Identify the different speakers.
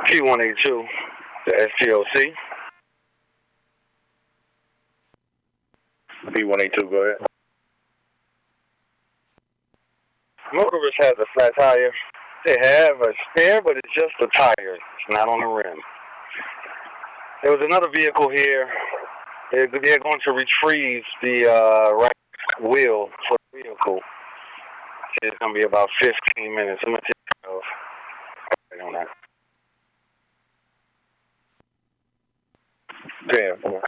Speaker 1: P182, the STOC.
Speaker 2: P182, go ahead.
Speaker 1: Motorist has a flat tire. They have a spare, but it's just the tire. It's not on the rim. There was another vehicle here. They're going to retrieve the right wheel for the vehicle. It's going to be about 15 minutes. I'm going to take care of on that.
Speaker 2: 10-4.